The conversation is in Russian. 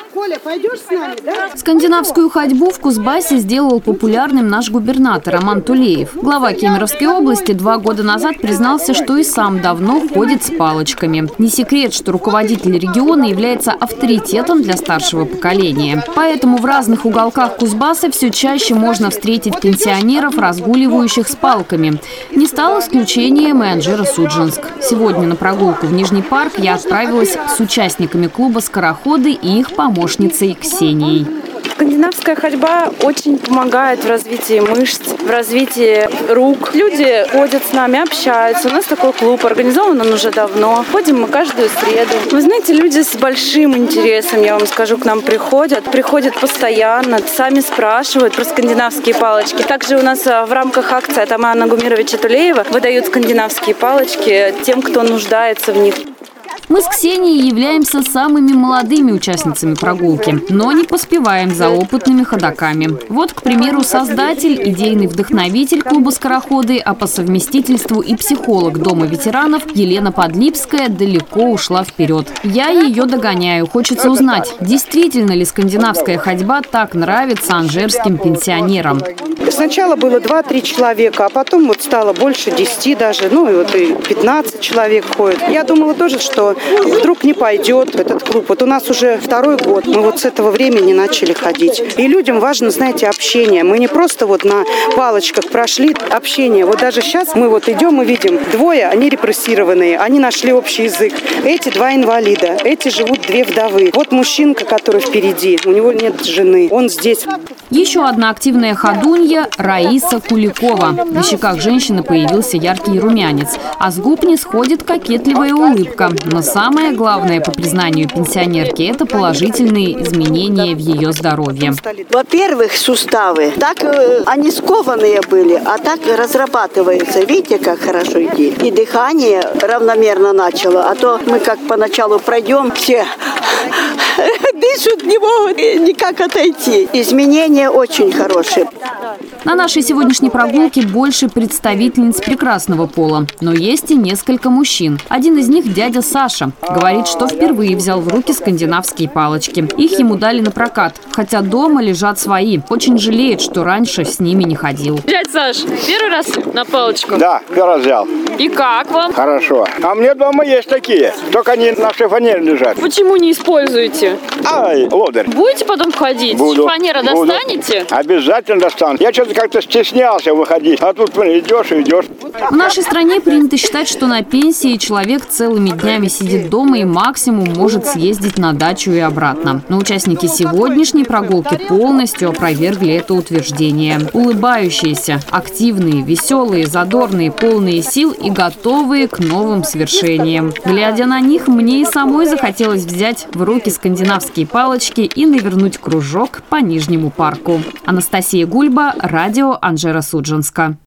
Коля, пойдешь с нами, да? Скандинавскую ходьбу в Кузбассе сделал популярным наш губернатор Роман Тулеев. Глава Кемеровской области 2 года назад признался, что и сам давно ходит с палочками. Не секрет, что руководитель региона является авторитетом для старшего поколения. Поэтому в разных уголках Кузбасса все чаще можно встретить пенсионеров, разгуливающих с палками. Не стал исключением и Анжеро-Судженск. Сегодня на прогулку в Нижний парк я отправилась с участниками клуба «Скороходы» и их помощницей Ксенией. Скандинавская ходьба очень помогает в развитии мышц, в развитии рук. Люди ходят с нами, общаются. У нас такой клуб, организован он уже давно. Ходим мы каждую среду. Вы знаете, люди с большим интересом, я вам скажу, к нам приходят. Приходят постоянно, сами спрашивают про скандинавские палочки. Также у нас в рамках акции Атамана Гумировича Тулеева выдают скандинавские палочки тем, кто нуждается в них. Мы с Ксенией являемся самыми молодыми участницами прогулки, но не поспеваем за опытными ходоками. Вот, к примеру, создатель, идейный вдохновитель клуба «Скороходы», а по совместительству и психолог Дома ветеранов Елена Подлипская далеко ушла вперед. Я ее догоняю. Хочется узнать, действительно ли скандинавская ходьба так нравится анжерским пенсионерам. Сначала было 2-3 человека, а потом вот стало больше 10 даже, ну и вот и 15 человек ходит. Я думала тоже, что вдруг не пойдет этот клуб. Вот у нас уже 2-й год, мы вот с этого времени начали ходить. И людям важно, знаете, общение. Мы не просто вот на палочках прошли, общение. Вот даже сейчас мы вот идем и видим, 2, они репрессированные, они нашли общий язык. Эти 2 инвалида, эти живут 2 вдовы. Вот мужчинка, который впереди, у него нет жены, он здесь. Еще одна активная ходунья – Раиса Куликова. На щеках женщины появился яркий румянец, а с губ не сходит кокетливая улыбка. Но самое главное, по признанию пенсионерки, это положительные изменения в ее здоровье. Во-первых, суставы. Так они скованные были, а так разрабатываются. Видите, как хорошо идти. И дыхание равномерно начало. А то мы как поначалу пройдем, все дышат, не могут никак отойти. Изменения очень хорошие. На нашей сегодняшней прогулке больше представительниц прекрасного пола. Но есть и несколько мужчин. Один из них – дядя Саша. Говорит, что впервые взял в руки скандинавские палочки. Их ему дали на прокат. Хотя дома лежат свои. Очень жалеет, что раньше с ними не ходил. Дядя Саш, первый раз на палочку? Да, первый раз взял. И как вам? Хорошо. А мне дома есть такие. Только они на шифонере лежат. Почему не используете? Ай, лодырь. Будете потом ходить? Буду. Шифонера достанете? Обязательно достану. Я что-то как-то стеснялся выходить. А тут идешь и идешь. В нашей стране принято считать, что на пенсии человек целыми днями сидит дома и максимум может съездить на дачу и обратно. Но участники сегодняшней прогулки полностью опровергли это утверждение. Улыбающиеся, активные, веселые, задорные, полные сил и готовые к новым свершениям. Глядя на них, мне и самой захотелось взять в руки скандинавские палочки и навернуть кружок по Нижнему парку. Анастасия Гульба, радио Анжеро-Судженска.